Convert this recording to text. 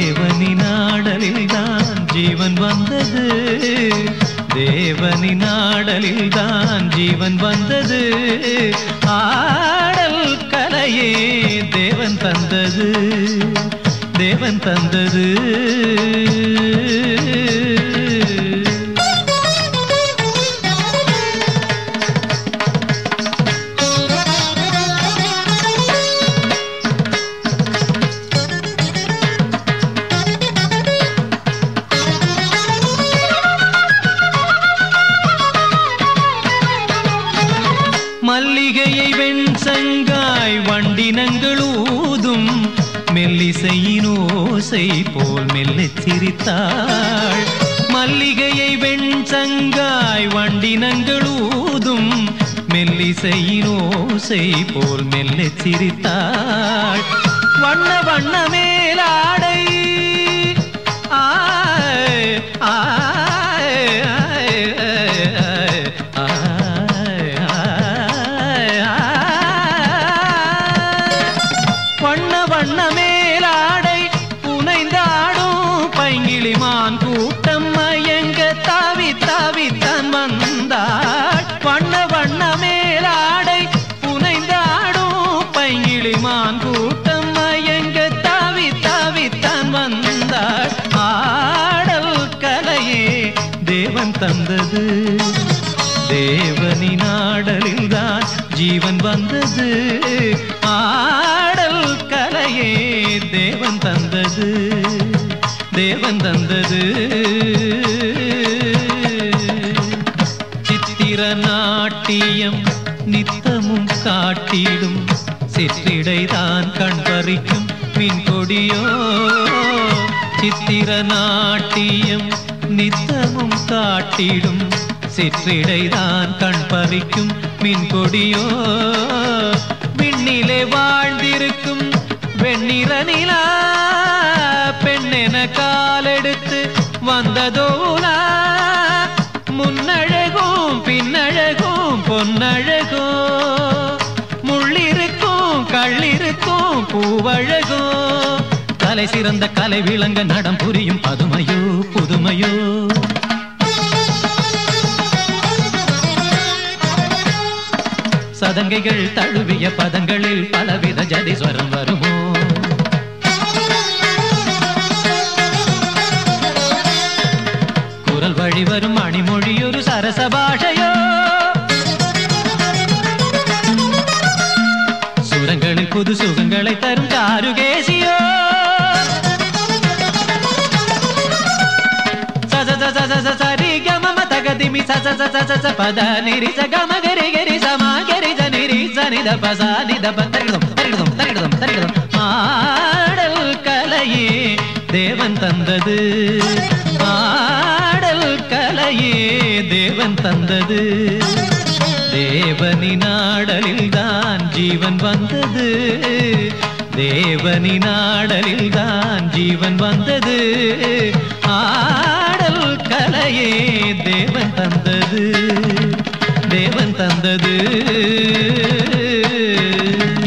தேவனின் ஆடலில் தான் ஜீவன் வந்தது, தேவனின் ஆடலில் தான் ஜீவன் வந்தது. ஆடல் கலையே தேவன் தந்தது, தேவன் தந்தது. மல்லிகையை வெண்சங்காய் வண்டினங்கள் ஊதும், மெல்லிசையின் ஓசை போல் மெல்லச் சிரித்தாள். மல்லிகையை வெண்சங்காய் வண்டினங்கள் ஊதும், மெல்லிசையின் ஓசை போல் மெல்லச் சிரித்தாள். வண்ண வண்ண மேலாடை வண்ண வண்ண மேலாடை புனைந்தாடும் பைங்கிளிமான் கூட்டம் மயங்க தாவி தாவித்தான் வந்தாள். வண்ண வண்ண மேலாடை புனைந்தாடும் பைங்கிளிமான் கூட்டம் மயங்க தாவி தாவித்தான் வந்தாள். ஆடல் கலையே தேவன் தந்தது, தேவனின் ஆடலில் தான் ஜீவன் வந்தது. ஆடல் கலையே தேவன் தந்தது, தேவன் தந்தது. சித்திர நாட்டியம் நித்தமும் காட்டிடும், சிற்றிடைதான் கண் பறிக்கும் மின் கொடியோ. சித்திர நாட்டியம் நித்தமும் காட்டிடும், சிற்றிடைதான் கண் பறிக்கும் மின் கொடியோ. விண்ணிலே வாழ்ந்திருக்கும் வெண்ணிற நிலா, பெண்ணென காலெடுத்து வந்ததோலா. முன்னழகும் பின்னழகும் பொன்னழகோ, முள்ளிருக்கும் கள்ளிருக்கும் பூவழகோ. கலை சிறந்த கலை விளங்க நடம் புரியும் பதுமையோ புதுமையோ. சதங்கைகள் தழுவிய பதங்களில் பலவித ஜதிஸ்வரம் வருமோ. குரல் வழி வரும் மணிமொழி ஒரு சரச பாஷையோ. சுரங்களில் புது சுகங்களை தரும் காருகேசியோ. சரி கம தகதிமி ச பத நிரி ச கம கரி கரி சமா கரி ச நிரி ச நித பச நித பரிடம் பரிடம் பரிடம் பரிடம். ஆடல் கலையே தேவன் தந்தது, ஆடல் கலையே தேவன் தந்தது. தேவனின் ஆடலில் தான் ஜீவன் வந்தது, தேவனின் ஆடலில் தான் ஜீவன் வந்தது. ஆடல் கலையே தேவன் தந்தது, தேவன் தந்தது.